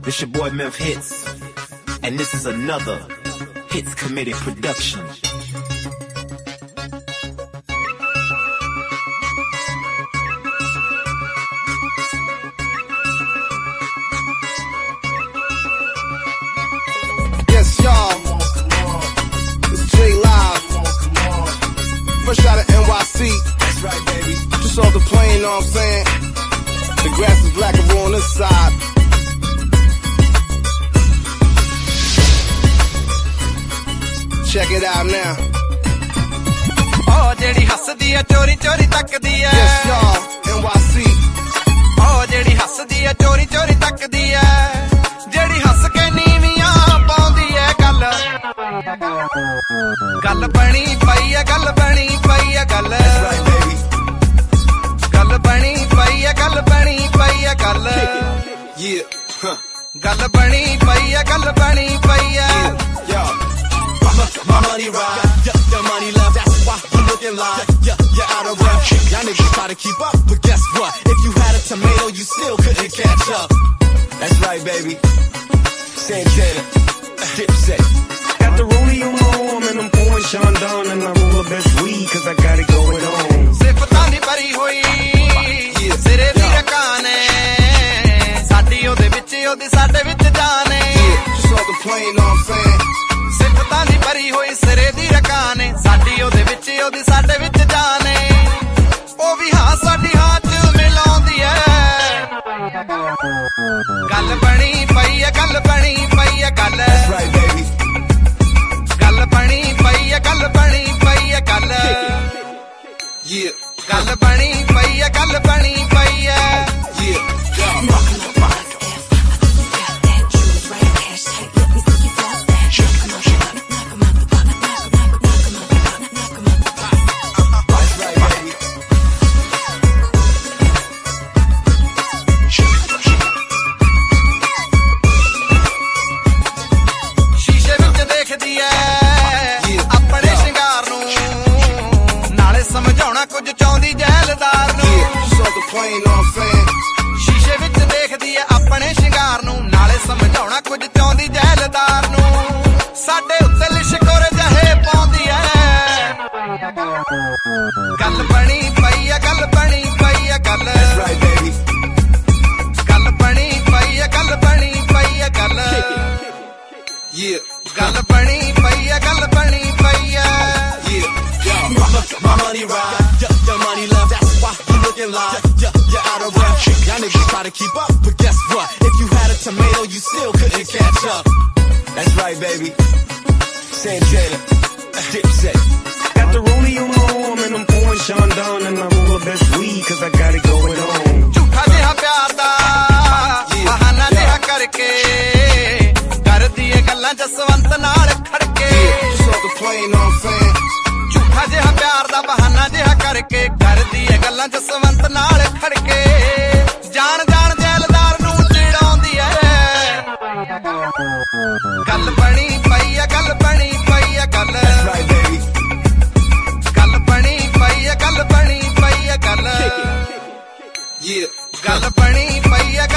This your boy Memph Hits, and this is another Hits Committee production. Yes, y'all. It's J Live. Fresh out of NYC. That's right, baby. Just off the plane, you know what I'm saying? The grass is blacker on this side. Check it out now. Oh, ਜਿਹੜੀ ਹੱਸਦੀ ਐ ਚੋਰੀ ਚੋਰੀ ਤੱਕਦੀ ਐ Yes, y'all. NYC. Oh, ਜਿਹੜੀ ਹੱਸਦੀ ਐ ਚੋਰੀ ਚੋਰੀ ਤੱਕਦੀ ਐ ਜਿਹੜੀ ਹੱਸ ਕੇ ਨੀਵੀਆਂ ਪਾਉਂਦੀ ਐ ਗੱਲ ਬਣੀ ਪਈ ਐ ਗੱਲ ਬਣੀ ਪਈ ਐ ਗੱਲ That's right, baby. ਗੱਲ ਬਣੀ ਪਈ ਐ ਗੱਲ ਬਣੀ ਪਈ ਐ ਗੱਲ Yeah. Huh. ਗੱਲ ਬਣੀ ਪਈ ਐ ਗੱਲ ਬਣੀ ਪਈ ਐ Yo. My money right, your money left. That's why you looking like you're out of breath. Y'all niggas try to keep up, but guess what? If you had a tomato, you still couldn't catch up. That's right, baby. Santana, Dipset. Got the rollie on my arm and I'm pouring Sean Don and I'm all the best weed cause I got it going on. ਸਿਫਤਾਂ ਦੀ ਭਰੀ ਹੋਈ ਸਿਰੇ ਦੀ ਰਕਾਨੇ ਸਾਡੀ ਉਹਦੇ ਵਿੱਚ ਉਹਦੀ ਸਾਡੇ ਵਿੱਚ ਜਾਣੇ Just off the plane, you know what I'm saying? ਸਿਫਤਾਂ ਦੀ ਭਰੀ ਹੋਈ ਸਿਰੇ ਦੀ ਰਕਾਨੇ ਸਾਡੀ ਉਹਦੇ ਵਿੱਚ ਉਹਦੀ ਸਾਡੇ ਵਿੱਚ ਜਾਣੇ ਉਹ ਵੀ ਹਾਂ ਸਾਡੀ ਹਾਂ ਚ ਮਿਲਾਉਂਦੀ ਐ ਗੱਲ ਬਣੀ ਪਈ ਐ ਗੱਲ ਬਣੀ ਪਈ ਐ ਗੱਲ That's right, baby. ਗੱਲ ਬਣੀ ਪਈ ਐ ਗੱਲ ਬਣੀ ਪਈ ਐ ਗੱਲ Yeah. ਗੱਲ ਬਣੀ ਪਈ ਐ ਗੱਲ ਬਣੀ ਪਈ ਐ Yeah. That's right, baby. ਸ਼ੀਸ਼ੇ ਵਿੱਚ ਦੇਖਦੀ ਐ ਆਪਣੇ ਸ਼ਿੰਗਾਰ ਨੂੰ ਨਾਲੇ ਸਮਝਾਉਣਾ ਕੁਝ ਚਾਹੁੰਦੀ ਜਹਿਲਦਾਰ ਨੂੰ Yeah. Just off the plane, you know what I'm saying? ਸ਼ੀਸ਼ੇ ਵਿੱਚ ਦੇਖਦੀ ਐ ਆਪਣੇ ਸ਼ਿੰਗਾਰ ਨੂੰ ਨਾਲੇ ਸਮਝਾਉਣਾ ਕੁਝ ਚਾਹੁੰਦੀ ਜਹਿਲਦਾਰ ਨੂੰ ਸਾਡੇ ਉੱਤੇ ਲਿਸ਼ਕੋਰ ਜਹੇ ਪਾਉਂਦੀ ਐ ਗੱਲ ਬਣੀ ਪਈ ਐ ਗੱਲ ਬਣੀ ਪਈ ਐ ਗੱਲ That's right, baby. ਗੱਲ ਬਣੀ ਪਈ ਐ ਗੱਲ ਬਣੀ ਪਈ ਐ ਗੱਲ Yeah. ਗੱਲ ਬਣੀ ਪਈ ਐ ਗੱਲ ਬਣੀ ਪਈ ਐ Yeah. My money right, your money left. That's why you looking like you're out of breath. Y'all niggas try to keep up, but guess what? If you had a tomato, you still couldn't catch up. That's right, baby. Santana, Dipset. Got the rollie on my arm and I'm pouring Sean Don and I'm all the best weed cause I got it going on. ਝੂਠਾ ਜਿਹਾ ਪਿਆਰ ਦਾ ਬਹਾਨਾ ਜਿਹਾ ਕਰਕੇ ਕਰਦੀ ਏ ਗੱਲਾਂ ਜਸਵੰਤ ਨਾਲ ਖੜਕੇ Just off the plane, you know what I'm saying? ਝੂਠਾ ਜਿਹਾ ਪਿਆਰ ਦਾ ਬਹਾਨਾ ਜਿਹਾ ਕਰਕੇ ਕਰਦੀ ਏ ਗੱਲਾਂ ਜਸਵੰਤ ਨਾਲ ਖੜਕੇ ਜਾਣ ਜਾਣ ਜੈਲਦਾਰ ਨੂੰ ਚਿੜਾਉਂਦੀ ਐ ਗੱਲ ਬਣੀ ਪਈ ਐ ਗੱਲ ਬਣੀ ਪਈ ਐ ਗੱਲ That's right, baby. ਗੱਲ ਬਣੀ ਪਈ ਐ ਗੱਲ ਬਣੀ ਪਈ ਐ ਗੱਲ Yeah. ਗੱਲ ਬਣੀ ਪਈ ਐ